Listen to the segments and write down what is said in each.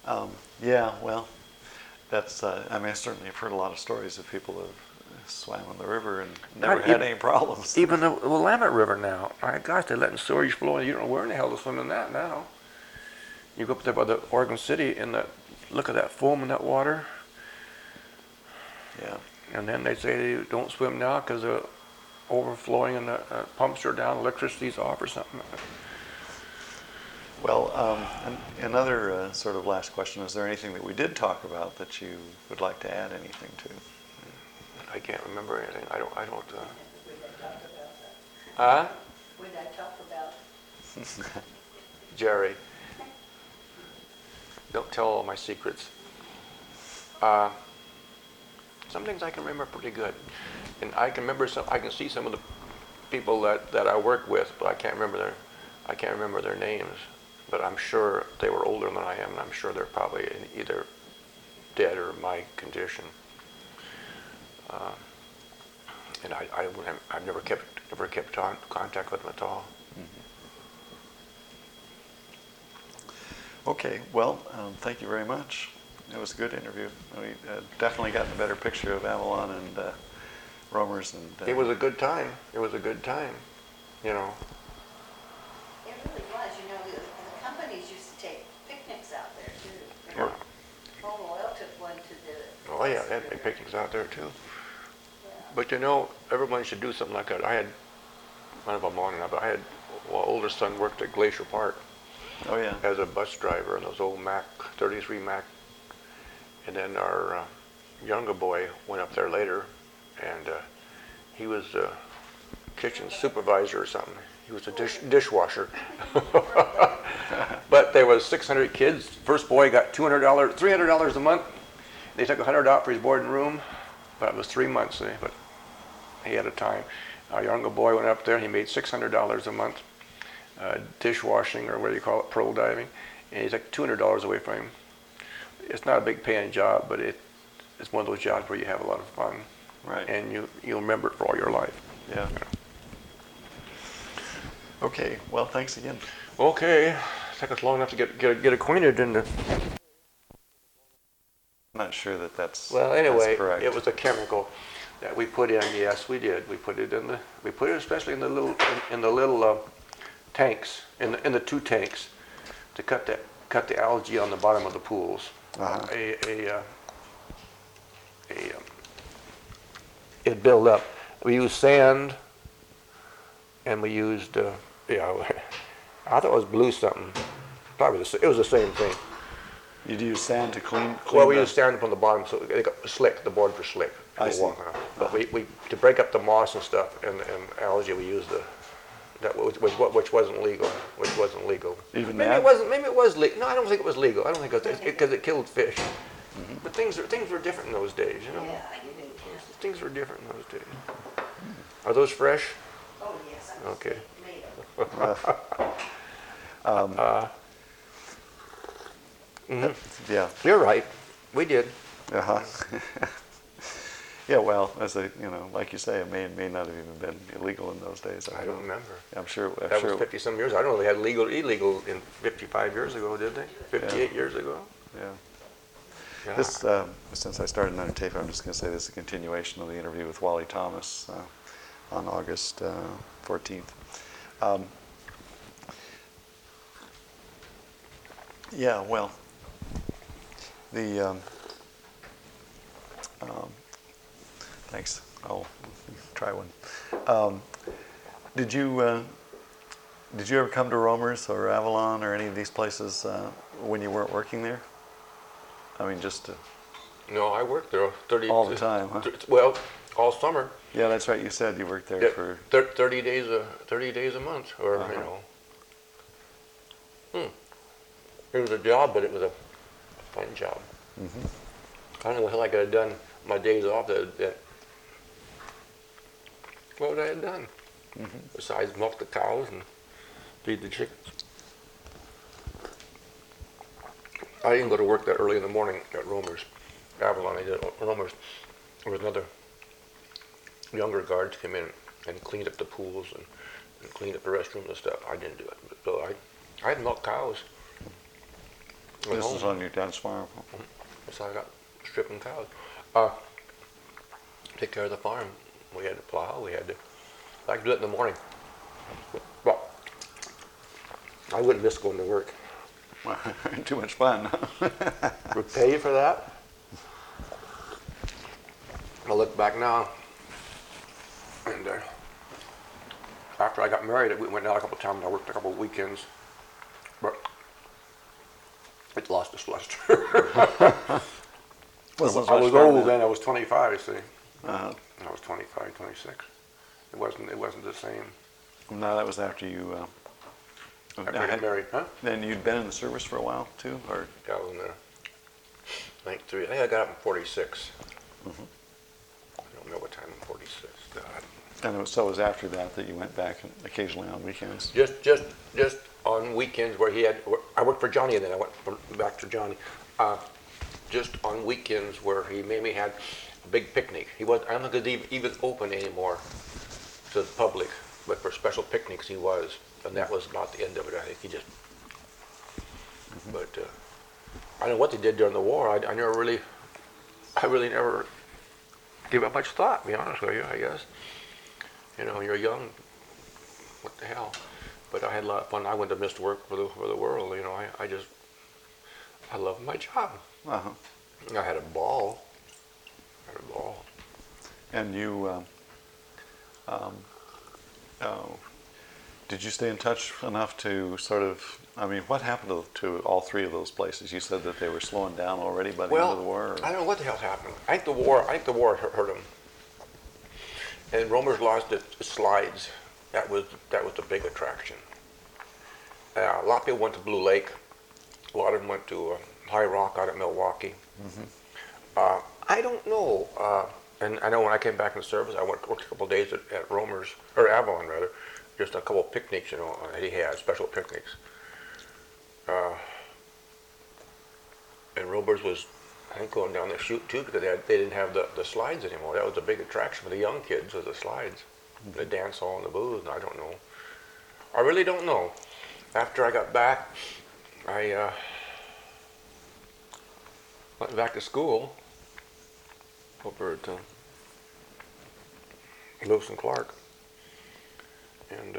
Yeah, well, that's, I mean, I certainly have heard a lot of stories of people who have swam on the river and never God, had any problems. even the Willamette River now. My gosh, they're letting sewage flow, and you don't know where in the hell to swim in that now. You go up there by the Oregon City, and look at that foam in that water. Yeah. And then they say don't swim now because the overflowing and the pumps are down, electricity's off or something. Well, another sort of last question, is there anything that we did talk about that you would like to add anything to? I can't remember anything. I don't. Huh? Huh? What did I talk about? Jerry, don't tell all my secrets. Uh, some things I can remember pretty good, and I can remember some. I can see some of the people that I work with, but I can't remember their names. But I'm sure they were older than I am, and I'm sure they're probably either dead or my condition. And I've never kept contact with them at all. Okay, well, thank you very much. It was a good interview. We definitely got a better picture of Avalon and Romer's. And It was a good time. It was a good time, you know. It really was. You know, the companies used to take picnics out there too. Yeah. Home Oil took one to the. Oh yeah, they had big picnics out there too. Yeah. But you know, everyone should do something like that. I had one of them on now, but I had older son worked at Glacier Park. Oh yeah. As a bus driver in those old Mac 33 Mac, and then our younger boy went up there later, and he was a kitchen supervisor or something. He was a dishwasher. But there was 600 kids. First boy got $300 a month. They took $100 out for his board and room, but it was 3 months. But he had a time. Our younger boy went up there and he made $600 a month. Dishwashing, or what do you call it, pearl diving, and he's like $200 away from him. It's not a big paying job, but it's one of those jobs where you have a lot of fun, Right. and you'll remember it for all your life. Yeah. Okay. Well, thanks again. Okay, took us long enough to get acquainted, and I'm not sure that that's well, anyway, that's correct. it was a chemical that we put in. Yes, we did. We put it especially in the little tanks, in the 2 tanks, to cut the algae on the bottom of the pools. Uh-huh. It built up. We used sand, and we used I thought it was blue something. Probably it was the same thing. You'd use sand to clean. Well, we used sand from the bottom, so it got slick. The boards were slick. I see. But we to break up the moss and stuff and algae, we used which wasn't legal. Even maybe that? it wasn't. Maybe it was legal. No, I don't think it was legal. I don't think it was because it killed fish. Mm-hmm. But things were different in those days, you know. Yeah, you did. Things were different in those days. Are those fresh? Oh, yes. I Okay. made them. Yeah. You're right. We did. Uh-huh. Yeah. Well, like you say, it may not have even been illegal in those days. I don't remember. I'm sure. That was 50 some years. I don't know if they had illegal in 55 years ago, did they? 58 years ago? Yeah. Yeah. This, since I started another tape, I'm just going to say this is a continuation of the interview with Wally Thomas on August 14th. Yeah, well, the thanks. I'll try one. Did you ever come to Romer's or Avalon or any of these places when you weren't working there? I mean, just to, No, I worked there 30 all the time, huh? Well, all summer. Yeah, that's right. You said you worked there for 30 days a month, or Uh-huh. It was a job, but it was a fun job. Mhm. I don't know what I could have done my days off. What would I have done besides milk the cows and feed the chickens? I didn't go to work that early in the morning at Romer's, Avalon. I did at Romer's. There was another younger guards came in and cleaned up the pools and cleaned up the restrooms and stuff. I didn't do it. So I had milk cows. went This is home. on your dad's farm. So I got stripping cows. Take care of the farm. We had to plow. We had to. I could do it in the morning. Well, I wouldn't miss going to work. Too much fun. Would pay you for that. I look back now, and after I got married, we went out a couple of times. I worked a couple of weekends, but it lost its luster. I was old then. I was 25. See, Uh, I was 25, 26. It wasn't the same. no, that was after you. After I got married, huh? Then you'd been in the service for a while too, or Yeah, I was in there. 93. I think I got up in 46. I don't know what time in 46. God. and so it was after that that you went back occasionally on weekends. Just on weekends where he had. I worked for Johnny, and then I went back to Johnny. Just on weekends where he maybe had a big picnic. He was. I don't think he's even open anymore to the public, but for special picnics he was, and that was about the end of it. I think he just. But I don't know what they did during the war. I really never gave it much thought. To be honest with you, I guess. You know, when you're young. What the hell? But I had a lot of fun. I went to miss work for the world. You know, I love my job. Uh-huh. I had a ball. And you, did you stay in touch enough to sort of? I mean, what happened to all three of those places? You said that they were slowing down already by the end of the war. Or? I don't know what the hell happened. I think the war hurt them. And Romer's lost its slides. That was the big attraction. A lot of people went to Blue Lake. A lot of them went to High Rock out at Milwaukee. I don't know. And I know when I came back in the service, I worked a couple of days at Romer's, or Avalon rather, just a couple of picnics, you know, that he had, special picnics. And Romer's was, I think, going down the chute too, because they didn't have the slides anymore. That was a big attraction for the young kids, was the slides. The dance hall and the booth, and I don't know. I really don't know. After I got back, I went back to school over at Lewis and Clark, and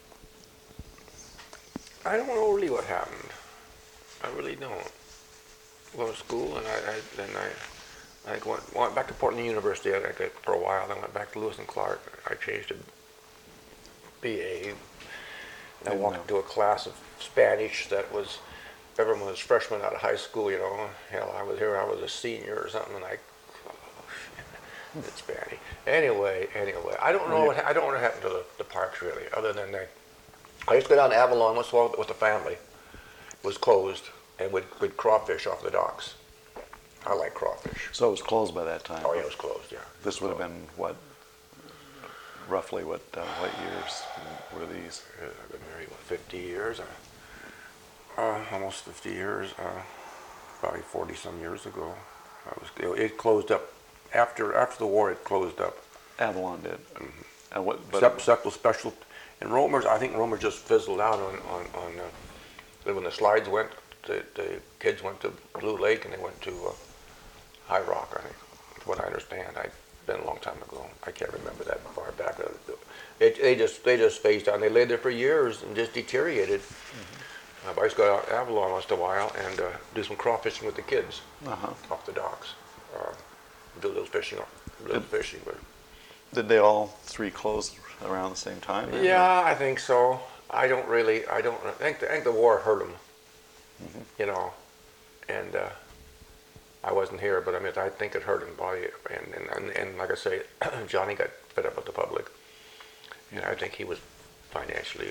I don't know really what happened. I really don't. Went to school, and I went back to Portland University for a while. Then went back to Lewis and Clark. I changed to BA. And I walked into a class of Spanish that was, everyone was freshmen out of high school, you know. Hell, I was a senior or something, and it's Spanish. Anyway, I don't know what happened to the parks really, other than I used to go down to Avalon once in a while with the family. It was closed, and we'd crawfish off the docks. I like crawfish. So it was closed by that time. Oh yeah, it was closed. Yeah. This would have been what? Roughly what years were these? I've been married 50 years. Almost 50 years. Probably 40 some years ago. It closed up after the war. It closed up. Avalon did. And what? Except was special. And Romer's, I think Romer's just fizzled out on when the slides went. The kids went to Blue Lake and they went to High Rock. I think, from what I understand. It's been a long time ago. I can't remember that far back. They just phased out. They lay there for years and just deteriorated. I used to go out to Avalon once in a while and do some crawfishing with the kids off the docks. Do those fishing, but. Did they all three close around the same time? Then, Yeah, I think so. I think the war hurt them. You know, and I wasn't here, but I mean, I think it hurt him. And like I say, Johnny got fed up with the public, and I think he was financially.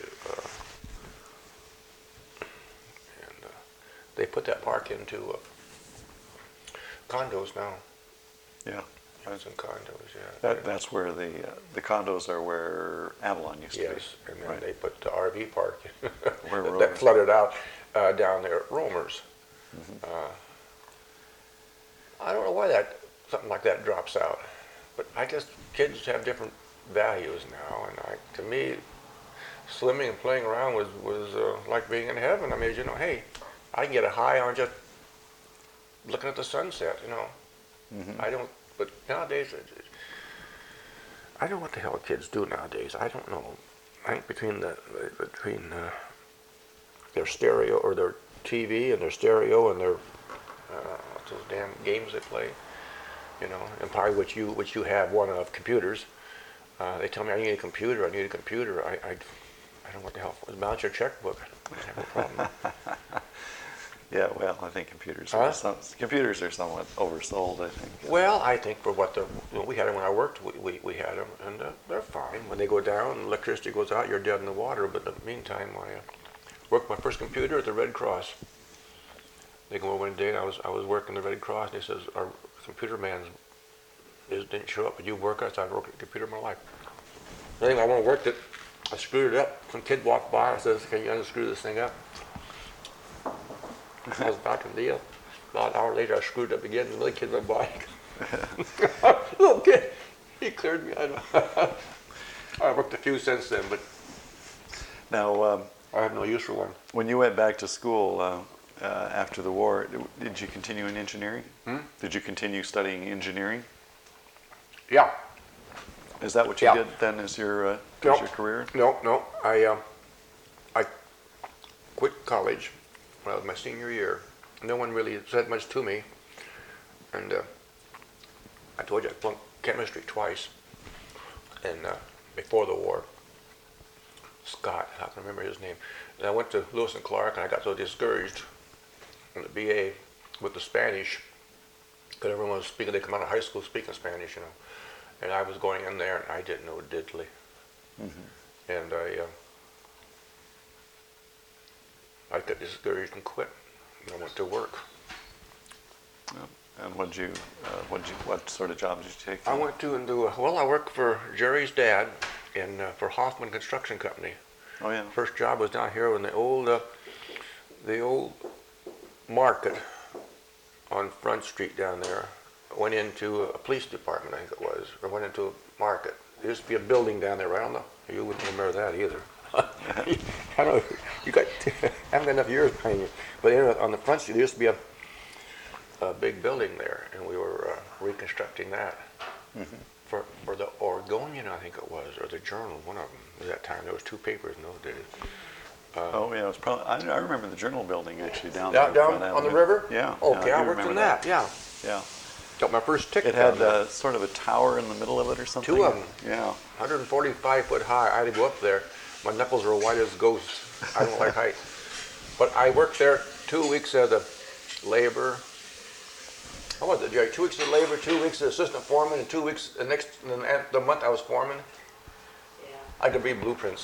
And they put that park into condos now. Yeah. It's in condos, yeah. That's where the condos are where Avalon used to be. Yes, and then they put the RV park Where that flooded out down there at Romer's. I don't know why something like that drops out, but I guess kids have different values now, and to me, swimming and playing around was like being in heaven. I mean, you know, hey, I can get a high on just looking at the sunset, you know. I don't, but nowadays, I don't know what the hell kids do nowadays. I don't know. I think between their stereo or their TV and their stereo and their what's those damn games they play, you know, and probably which you have one of computers. They tell me I need a computer. I need a computer. I don't know what the hell. Balance your checkbook. I have no problem. Yeah, well, I think computers Huh? computers are somewhat oversold, I think. Well, I think for what we had them when I worked, we had them, and they're fine. When they go down, electricity goes out, you're dead in the water. But in the meantime, I worked my first computer at the Red Cross. They go over one day, and I was working the Red Cross, and he says, our computer man didn't show up, but you work? I said, I've worked at a computer my life. Anyway, I went and worked it. I screwed it up. Some kid walked by and says, can you unscrew this thing up? I was back in the deal. About an hour later, I screwed it up again, and another kid went by. Little kid, he cleared me. I worked a few since then, but Now, I have no use for one. when you went back to school after the war, did you continue in engineering? Did you continue studying engineering? Yeah. Is that what you Yeah. did then as your Nope. career? No. I quit college when I was my senior year. No one really said much to me, and I told you I flunked chemistry twice, and before the war. Scott, I can remember his name. And I went to Lewis and Clark, and I got so discouraged in the BA with the Spanish, because everyone was speaking. They come out of high school speaking Spanish, you know, and I was going in there, and I didn't know diddly. And I got discouraged and quit. And I went to work. And what sort of job did you take? I went to and I worked for Jerry's dad for Hoffman Construction Company. Oh yeah. First job was down here in the old market on Front Street down there. Went into a police department, I think it was, or went into a market. There used to be a building down there, right on you wouldn't remember that either. I don't know, I haven't got enough years behind you. But anyway, on the Front Street, there used to be a big building there, and we were reconstructing that for the Oregonian, I think it was, or the Journal, one of them. At that time, there was two papers in those days. Oh yeah, it was probably. I remember the Journal building actually down Down there. on the river? Yeah. Okay, yeah, I do worked in remember that. Yeah. Yeah. Got my first ticket. It had down there. sort of a tower in the middle of it or something. Two of them. Yeah. 145 foot high. I had to go up there. My knuckles are white as ghosts. I don't like height. But I worked there 2 weeks as a laborer. What was it, Jerry? 2 weeks as a laborer, 2 weeks as assistant foreman, and 2 weeks the month I was foreman. Yeah. I could read blueprints.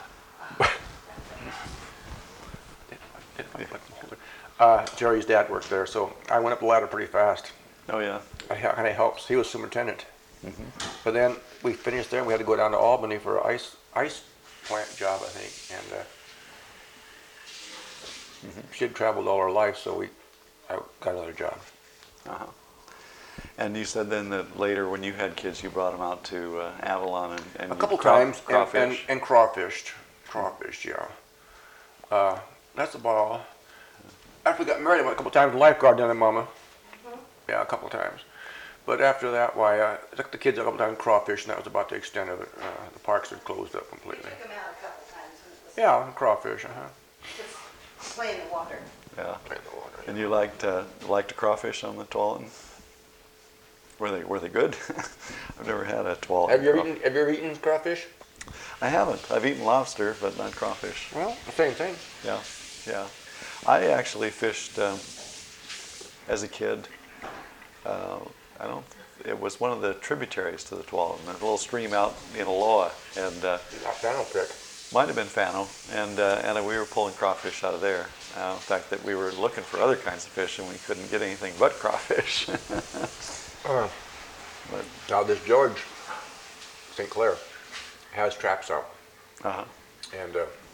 Jerry's dad worked there, so I went up the ladder pretty fast. Oh yeah. I kind of helped. He was superintendent. But then we finished there, and we had to go down to Albany for an ice plant job, I think. And she had traveled all her life, so I got another job. Uh-huh. And you said then that later, when you had kids, you brought them out to Avalon and A couple you times, crawfish. and crawfished. Crawfished, yeah. That's about all. After we got married, I went a couple times lifeguard down there, Mama. Yeah, a couple times. But after that, I took the kids a couple times crawfish, and that was about the extent of it. The parks had closed up We completely. took them out a couple times when it was Yeah, crawfish, just play in the water. Yeah. In the water. And you liked to crawfish on the Tualatin? Were they good? I've never had a Tualatin. Have you ever eaten crawfish? I haven't. I've eaten lobster, but not crawfish. Well, the same thing. Yeah, yeah. I actually fished as a kid. It was one of the tributaries to the Tualatin. There's a little stream out in Aloha, and Not Fennel pick. might have been Fano, and we were pulling crawfish out of there. In fact, that we were looking for other kinds of fish, and we couldn't get anything but crawfish. But, Now this George St. Clair has traps out, uh-huh. and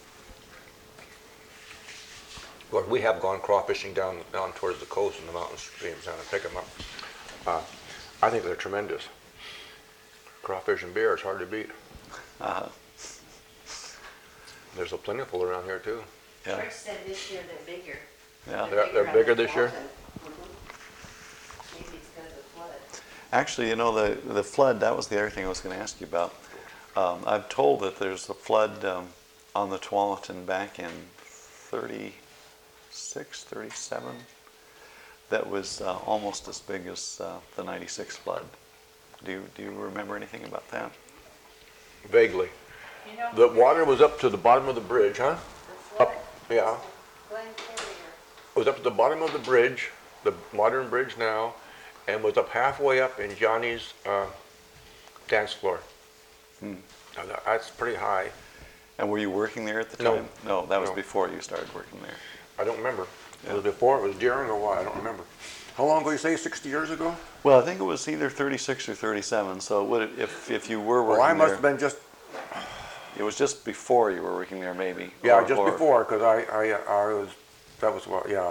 well, we have gone crawfishing down towards the coast and the mountain streams down and pick them up. I think they're tremendous. Crawfish and beer is hard to beat. Uh-huh. There's a plentiful around here too. Yeah. Rick said this year they're bigger. Yeah. They're bigger this year? Actually, you know, the flood, that was the other thing I was going to ask you about. I'm told that there's a flood on the Tualatin back in 36, 37, that was almost as big as the 96 flood. Do you remember anything about that? Vaguely. You know, The water was up to the bottom of the bridge, huh? the flood, Yeah. Glen Carrier. It was up to the bottom of the bridge, the modern bridge now, and was up halfway up in Johnny's dance floor. Now, that's pretty high. And were you working there at the No. time? No, that was No. before you started working there. I don't remember. It was before, it was during, or what? I don't remember. How long ago you say? 60 years ago? Well, I think it was either 36 or 37. So would it, if you were working Well, I must there, have been just, it was just before you were working there, maybe. yeah, or- just or- before, because I was, that was what, yeah.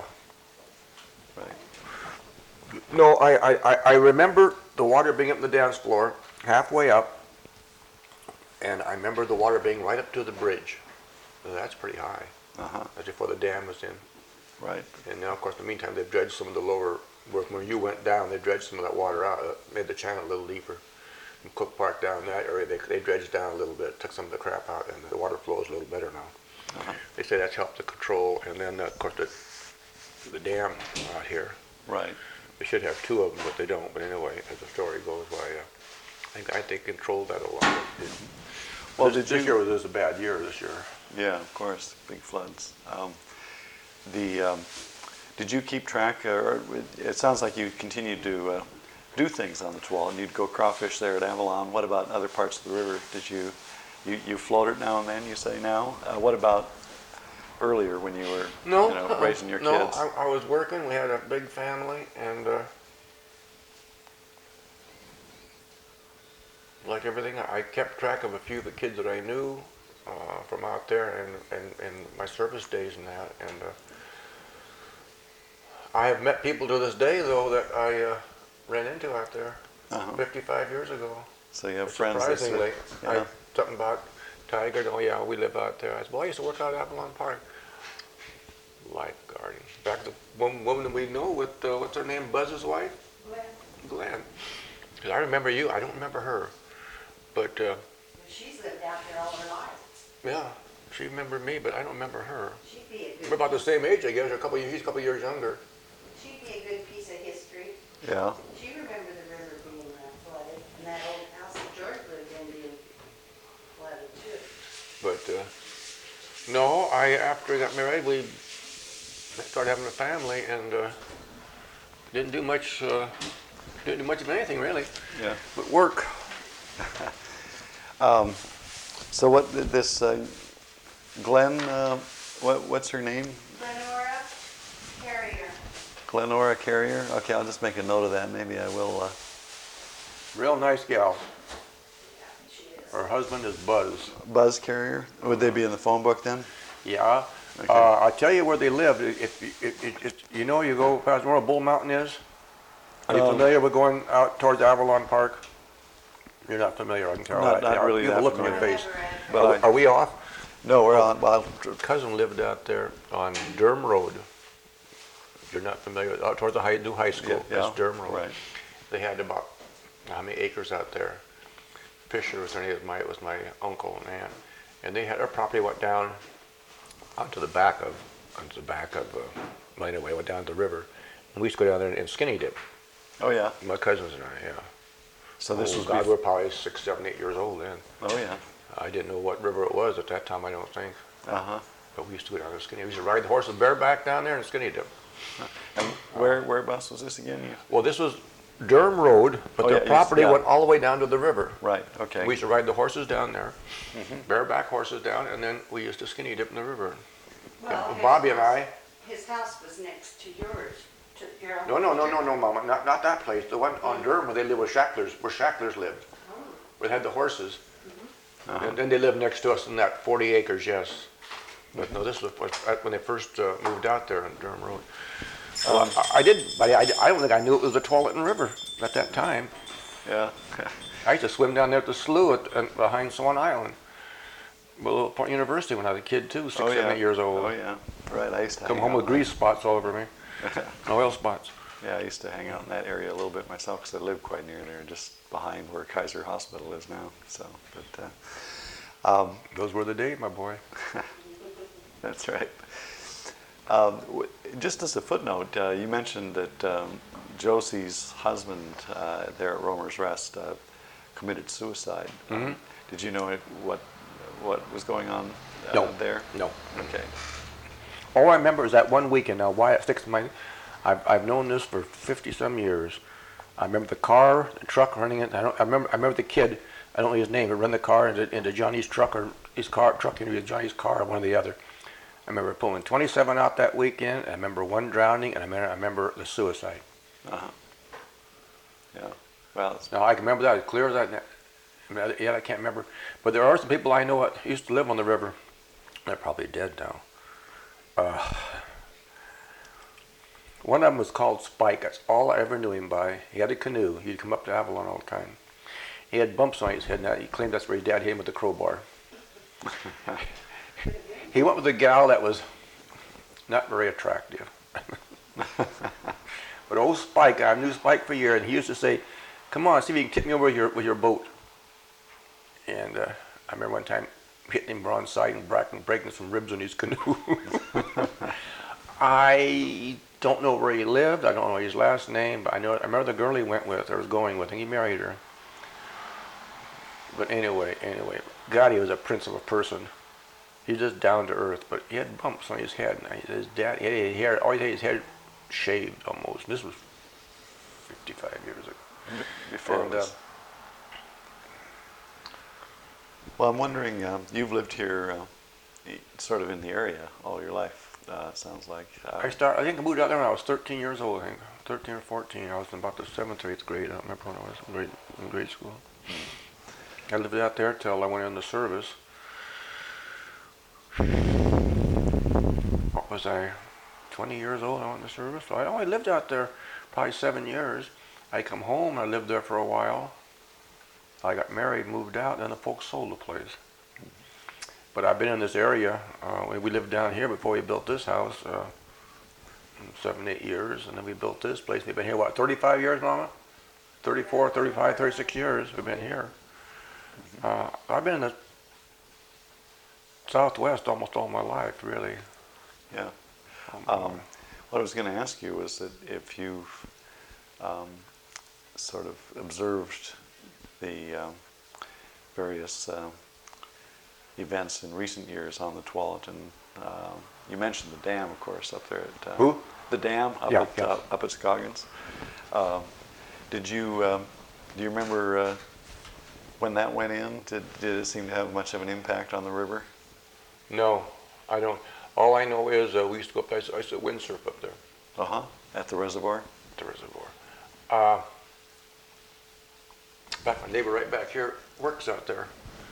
Right. No, I remember the water being up in the dance floor, halfway up, and I remember the water being right up to the bridge. So that's pretty high. Uh-huh. That's before the dam was in. Right. And now, of course, in the meantime, they've dredged some of the lower, when you went down, they dredged some of that water out, made the channel a little deeper. From Cook Park down in that area, they dredged down a little bit, took some of the crap out, and the water flow is a little better now. Uh-huh. They say that's helped the control, and then, of course, the dam out here. Right. They should have two of them, but they don't. But anyway, as the story goes, why, I think they controlled that a lot. Well, this did you? year was a bad year. This year. Yeah, of course, big floods. Did you keep track, or it sounds like you continued to do things on the Tualatin. You'd go crawfish there at Avalon. What about other parts of the river? Did you float it now and then, you say now? What about earlier when you were raising your kids? No, I was working. We had a big family, and like everything, I kept track of a few of the kids that I knew from out there, and my service days and that. And I have met people to this day, though, that I ran into out there 55 years ago. So you have friends that Surprisingly, yeah. something about Tiger. Oh yeah, we live out there. I said, well, I used to work out at Avalon Park, lifeguarding. In fact, the woman that we know with what's her name, Buzz's wife, Glenn. Because I remember you. I don't remember her, but She's lived out there all her life. yeah, she remembered me, but I don't remember her. She'd be a good. We're about the same age, I guess. He's a couple years younger. She'd be a good piece of history. Yeah. She remember the river being flooded, and that old house that George lived in being flooded too. But no, after I got married, we started having a family, and didn't do much. Didn't do much of anything really, Yeah. but work. So what this Glenn? What's her name? Lenora Carrier. Glenora Carrier. Okay, I'll just make a note of that. Maybe I will. Real nice gal. Yeah, she is. Her husband is Buzz. Buzz Carrier. Would they be in the phone book then? Yeah. Okay. I'll tell you where they lived. If you know, you go past where Bull Mountain is. Are you familiar with going out towards Avalon Park? You're not familiar, I can tell. Not really You have a that look on your familiar. face. But Are we off? No, we're on. Well, Cousin lived out there on Durham Road. You're not familiar, out towards the new high school. Yeah, That's Durham Road. right. They had about how many acres out there? Fisher was it was my uncle and aunt, and they had their property went down onto the back of right away, went down to the river, and we used to go down there and skinny dip. Oh yeah. My cousins and I, yeah. So this Oh, was. God, we were probably 6, 7, 8 years old then. Oh yeah. I didn't know what river it was at that time, I don't think. Uh huh. But we used to go down there skinny. We used to ride the horses bareback down there and skinny dip. And whereabouts was this again? Well, this was Durham Road, but Oh, their yeah, property yeah. went all the way down to the river. Right. Okay. We used to ride the horses down there, bareback horses down, and then we used to skinny dip in the river. Well, Bobby and I. His house was next to yours, to your No, uncle. Mama, not that place. The one on Durham where they lived with Shacklers, where Shacklers lived. Oh. We had the horses. And then they lived next to us in that 40 acres, yes. But no, this was when they first moved out there on Durham Road. Well, I don't think I knew it was the Tualatin River at that time. Yeah. I used to swim down there at the slough behind Swan Island. Little Point University when I was a kid too, 6, 7, 8 years old. Oh yeah. Right. I used to Come hang home out with grease spots all over me, oil spots. Yeah, I used to hang out in that area a little bit myself because I live quite near there, just behind where Kaiser Hospital is now. So, but Those were the days, my boy. that's right. Just as a footnote, you mentioned that Josie's husband there at Romer's Rest committed suicide. Did you know what was going on No. there? No. Okay. All I remember is that one weekend. Now, why it sticks in my, I've known this for 50-some years. I remember the car, the truck running it. I remember the kid. I don't know his name, but run the car into Johnny's truck or his truck into Johnny's car, or one or the other. I remember pulling 27 out that weekend. I remember one drowning, and I remember the suicide. Uh-huh. Yeah. Well, Now I can remember that as clear as that. I mean, yeah, I can't remember, but there are some people I know that used to live on the river. They're probably dead now. One of them was called Spike. That's all I ever knew him by. He had a canoe. He'd come up to Avalon all the time. He had bumps on his head, and he claimed that's where his dad hit him with the crowbar. He went with a gal that was not very attractive. But old Spike, I knew Spike for years, and he used to say, "Come on, see if you can tip me over with your boat." And I remember one time hitting him broadside and breaking some ribs on his canoe. I don't know where he lived. I don't know his last name, but I remember the girl he went with, or was going with, and he married her. But anyway, God, he was a prince of a person. He was just down to earth, but he had bumps on his head. And his dad, he had hair, all he had his head shaved almost. This was 55 years ago. before And, it was. Well, I'm wondering, you've lived here sort of in the area all your life, it sounds like. I think I moved out there when I was 13 years old, I think. 13 or 14. I was in about the 7th or 8th grade. I don't remember when I was in grade school. I lived out there till I went in the service. What was I, 20 years old when I went in the service? So I only lived out there probably 7 years. I come home, I lived there for a while. I got married, moved out, and the folks sold the place. But I've been in this area. We lived down here before we built this house, 7, 8 years, and then we built this place. We've been here, what, 35 years, Mama? 34, 35, 36 years we've been here. I've been in the Southwest almost all my life, really. Yeah. What I was going to ask you was that if you've sort of observed the various events in recent years on the Tualatin. You mentioned the dam, of course, up there at Who? The dam up Yeah, at yeah. Up at Scoggins. Did you do you remember when that went in? Did it seem to have much of an impact on the river? No, I don't. All I know is we used to go up there. I used to windsurf up there, At the reservoir. the reservoir. In fact, my neighbor right back here works out there.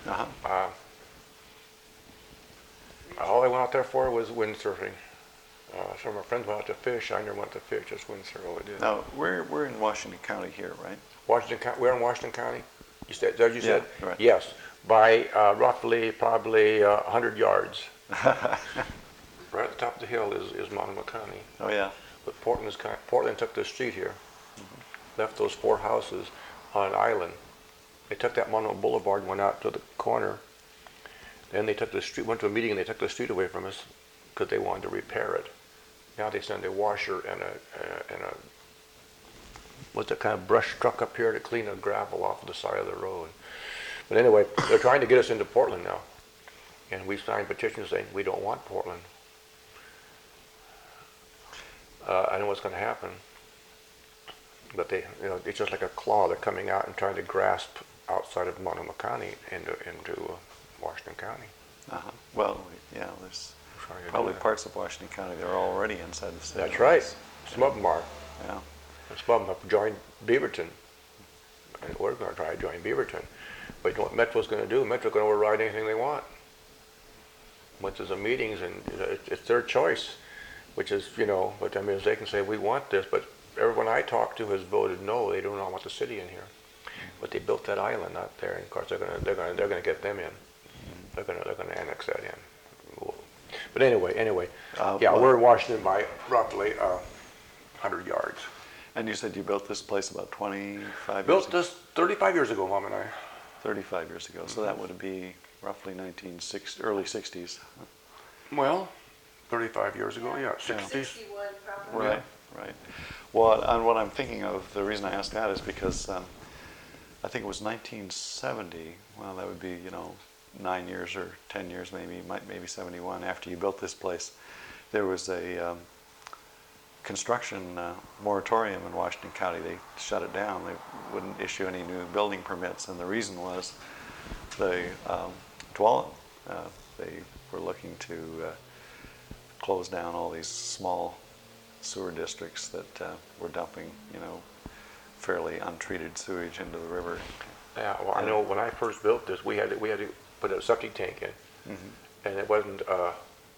All I went out there for was windsurfing. Some of my friends went out to fish. I never went to fish, just windsurf. All I did. Now we're in Washington County here, right? Washington County. We're in Washington County. You said, is that what you said? Yeah, right. Yes, by roughly probably 100 yards. Right at the top of the hill is Monomocounty. Oh yeah. But Portland took this street here, left those 4 houses on an island. They took that Mono Boulevard and went out to the corner. Then they took the street, went to a meeting, and they took the street away from us because they wanted to repair it. Now they send a washer and a what's that kind of brush truck up here to clean the gravel off of the side of the road. But anyway, they're trying to get us into Portland now, and we signed petitions saying we don't want Portland. I know what's going to happen, but they, it's just like a claw. They're coming out and trying to grasp outside of Monomocounty into Washington County. Well, yeah, there's Trying to do probably that. parts of Washington County that are already inside the state. That's right. Some of them are. Yeah. Some of them have joined Beaverton. And we're going to try to join Beaverton. But you know what Metro's going to do? Metro's going to override anything they want. Once there's a meetings, and it's their choice, which is, but I mean, they can say, we want this, but everyone I talk to has voted no. They do not want the city in here. But they built that island out there, and of course they're going to get them in. They're going to annex that in. But anyway, yeah, well- we're in Washington by roughly 100 yards. And you said you built this place about 25 years Built ago? this 35 years ago, Mom and I. 35 years ago. So that would be roughly early 60s. Well, 35 years ago, yeah, 60s. 61 probably. Right, right. Well, and what I'm thinking of, the reason I asked that is because I think it was 1970. Well, that would be, 9 years or 10 years, maybe 71. After you built this place, there was a construction moratorium in Washington County. They shut it down. They wouldn't issue any new building permits, and the reason was the Tualatin. They were looking to close down all these small sewer districts that were dumping, fairly untreated sewage into the river. Yeah, well, I know when I first built this, we had to put a septic tank in, and it wasn't a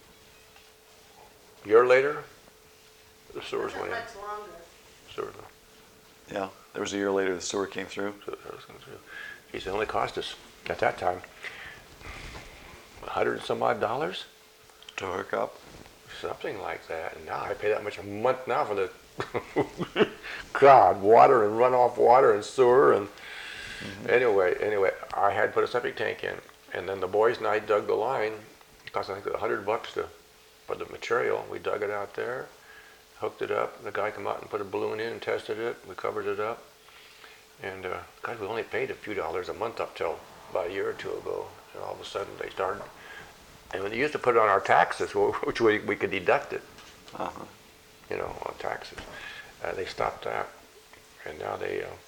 year later, the sewers Not went in. much longer. Sewers, Yeah, there was a year later the sewer came through. geez, it only cost us at that time $100 and some odd, To hook up. something like that. And now I pay that much a month now for the God, water and runoff water and sewer and anyway, I had put a septic tank in, and then the boys and I dug the line. It cost I think $100 for the material. We dug it out there, hooked it up. The guy came out and put a balloon in and tested it. We covered it up, and God, we only paid a few dollars a month up till about a year or two ago. And all of a sudden they started, and when they used to put it on our taxes, which we could deduct it, on taxes. They stopped that, and now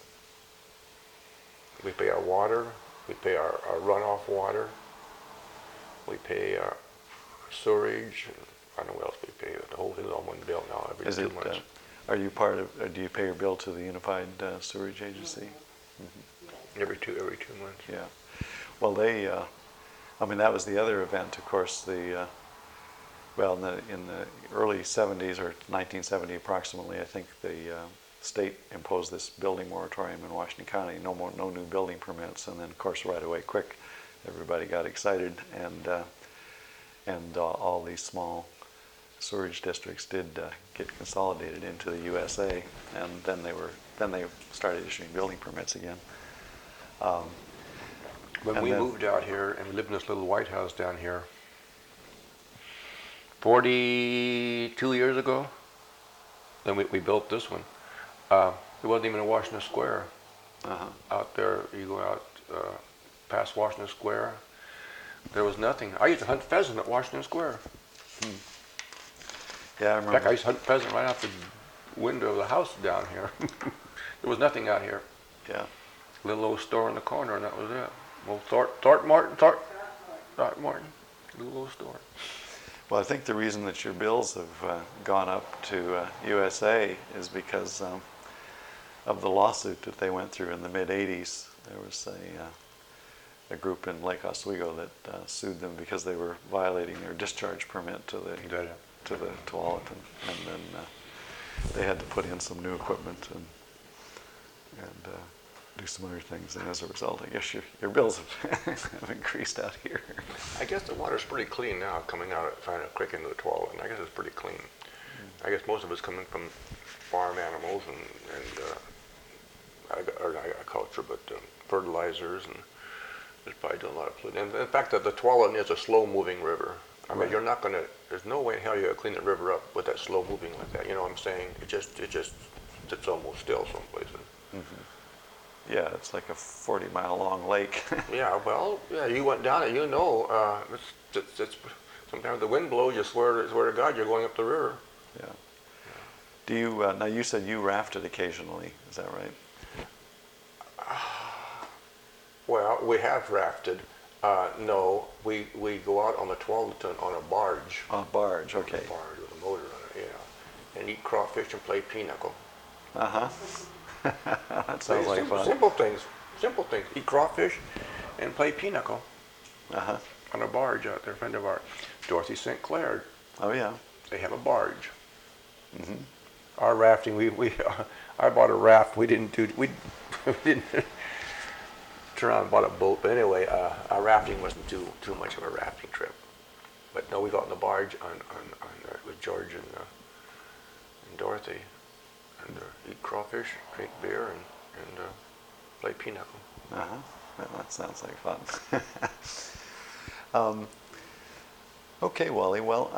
we pay our water, we pay our runoff water, we pay our sewerage. I don't know what else we pay. The whole thing's on one bill now every 2 months. Are you part of, or do you pay your bill to the Unified Sewerage Agency? Every two months. Yeah. Well, that was the other event, of course, in the early 70s, or 1970 approximately, I think the state imposed this building moratorium in Washington County, no new building permits, and then of course right away, quick, everybody got excited, and all these small sewerage districts did get consolidated into the USA, and then they started issuing building permits again. When And we then- moved out here and we lived in this little white house down here 42 years ago, then we built this one. There wasn't even a Washington Square out there. You go out past Washington Square, there was nothing. I used to hunt pheasant at Washington Square. Yeah, I In fact, I remember. used to hunt pheasant right out the window of the house down here. There was nothing out here. Yeah. Little old store in the corner, and that was it. Old Throckmorton, little old store. Well, I think the reason that your bills have gone up to USA is because of the lawsuit that they went through in the mid-'80s. There was a group in Lake Oswego that sued them because they were violating their discharge permit to the Tualatin, and then they had to put in some new equipment and do some other things, and as a result, I guess your bills have increased out here. I guess the water's pretty clean now, coming out of China Creek into the Tualatin. I guess it's pretty clean. I guess most of it's coming from farm animals and agriculture, but fertilizers, and there's probably doing a lot of pollution. And in fact, the Tualatin is a slow-moving river. I mean, Right. you're not gonna. There's no way in hell you're gonna clean the river up with that slow moving like that. You know what I'm saying? It just sits almost still some places. Yeah, it's like a 40-mile long lake. Yeah, well, yeah, you went down it, it's sometimes the wind blows, you swear to God you're going up the river. Yeah. Do you, now you said you rafted occasionally, is that right? Well, we have rafted. No, we go out on the Tualatin on a barge. On a barge, okay. A barge with a motor on it, yeah. And eat crawfish and play pinochle. Uh-huh. That sounds like fun. Simple things. Eat crawfish and play pinochle Uh-huh. on a barge out there. A friend of ours, Dorothy St. Clair, Oh, yeah. they have a barge. Our rafting, I bought a raft. We didn't turn around and bought a boat. But anyway, our rafting wasn't too much of a rafting trip. But no, we got on the barge with George and Dorothy. and eat crawfish, drink beer, and play pinochle. Uh-huh. Well, that sounds like fun. um, okay, Wally. Well,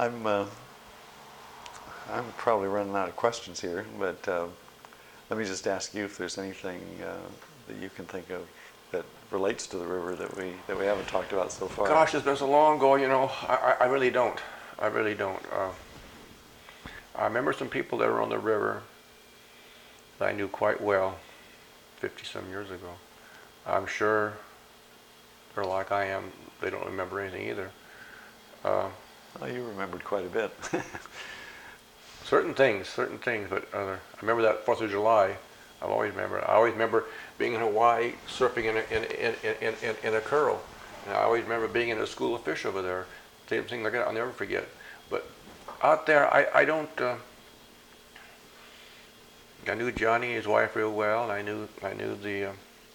I'm probably running out of questions here, but let me just ask you if there's anything that you can think of that relates to the river that we haven't talked about so far. Gosh, it's been so long ago, you know, I really don't. I really don't. I remember some people that were on the river that I knew quite well 50-some years ago. I'm sure they're like I am. They don't remember anything either. Oh, you remembered quite a bit. Certain things, but I remember that 4th of July. I always remember being in Hawaii, surfing in a curl. And I always remember being in a school of fish over there. Same thing like that, I'll never forget. But out there, I don't. I knew Johnny, his wife, real well, and I knew the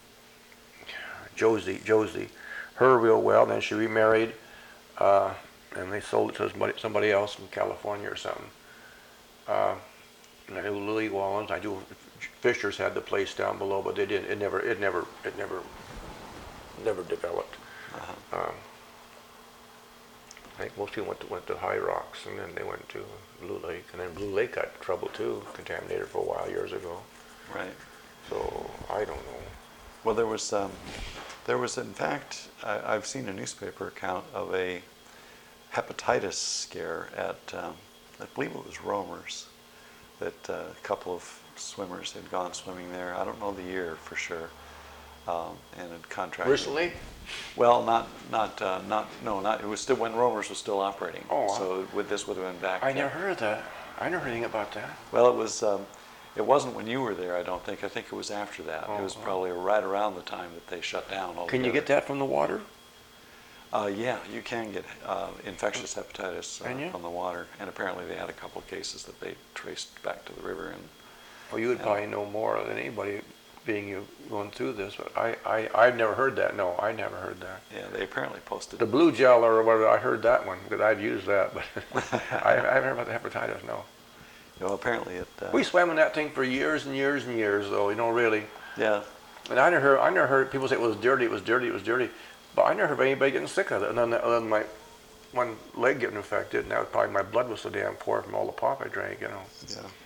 Josie, her real well. Then she remarried, and they sold it to somebody else in California or something. And I knew Louis Wallens. I knew Fishers had the place down below, but they didn't. It never developed. Uh-huh. I think most people went to High Rocks, and then they went to Blue Lake, and then Blue Lake got in trouble too, contaminated for a while years ago. Right. So I don't know. Well, there was in fact, I've seen a newspaper account of a hepatitis scare at, I believe it was Romer's, that a couple of swimmers had gone swimming there. I don't know the year for sure, and had contracted. Recently? Well, it was still when Romer's was still operating. Oh, wow. So this would have been back. I never heard of that. I never heard anything about that. Well, it was. It wasn't when you were there, I don't think. I think it was after that. Oh, it was wow. probably right around the time that they shut down altogether. Can you get that from the water? Yeah, you can get infectious hepatitis Can you? from the water, and apparently they had a couple of cases that they traced back to the river. And Well, you would probably know more than anybody, being you going through this. But I've never heard that. No, I never heard that. yeah, they apparently posted. The blue gel or whatever, I heard that one because I've used that, but I haven't heard about the hepatitis. No. Apparently it. We swam in that thing for years and years and years, though. You know, really. Yeah. And I never heard people say it was dirty. But I never heard of anybody getting sick of it. Other than my one leg getting infected, and that was probably my blood was so damn poor from all the pop I drank. You know. Yeah.